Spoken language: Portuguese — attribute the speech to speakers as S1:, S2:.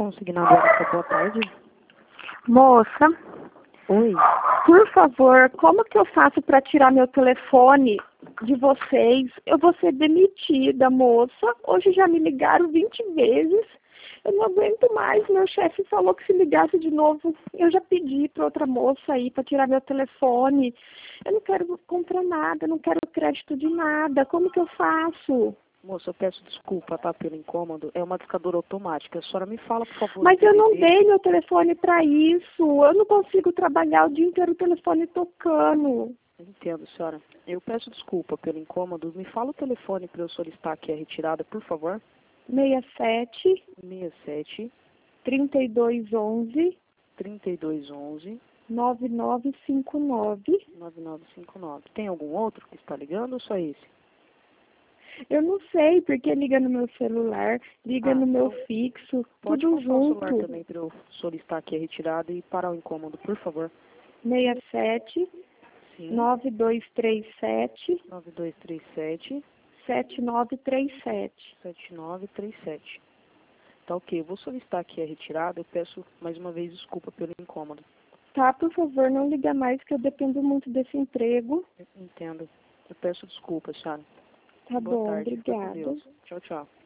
S1: consignado essa boa tarde.
S2: Moça,
S1: Oi.
S2: por favor, como que eu faço para tirar meu telefone de vocês? Eu vou ser demitida, moça. Hoje já me ligaram 20 vezes. Eu não aguento mais. Meu chefe falou que se ligasse de novo, eu já pedi para outra moça aí para tirar meu telefone. Eu não quero comprar nada, não quero crédito de nada. Como que eu faço?
S1: Moça, eu peço desculpa, tá, pelo incômodo. É uma discadora automática. A senhora me fala, por favor.
S2: Mas eu não
S1: DDD.
S2: dei meu telefone para isso. Eu não consigo trabalhar o dia inteiro o telefone tocando.
S1: Entendo, senhora. Eu peço desculpa pelo incômodo. Me fala o telefone para eu solicitar aqui a retirada, por favor.
S2: 67
S1: 67
S2: 3211
S1: 3211
S2: 9959.
S1: 9959. Tem algum outro que está ligando ou só esse?
S2: Eu não sei porque liga no meu celular, liga no meu
S1: então
S2: fixo,
S1: pode
S2: tudo
S1: passar o celular
S2: junto.
S1: também para eu solicitar aqui a retirada e parar o incômodo, por favor.
S2: 67
S1: Sim.
S2: 9237
S1: 9237
S2: 7937.
S1: 7937. Tá ok, eu vou solicitar aqui a retirada. Eu peço mais uma vez desculpa pelo incômodo.
S2: Tá, por favor, não liga mais que eu dependo muito desse emprego.
S1: Entendo. Eu peço desculpa, senhora.
S2: Tá
S1: Boa
S2: bom,
S1: tarde. Fica com
S2: obrigada.
S1: Deus. Tchau, tchau.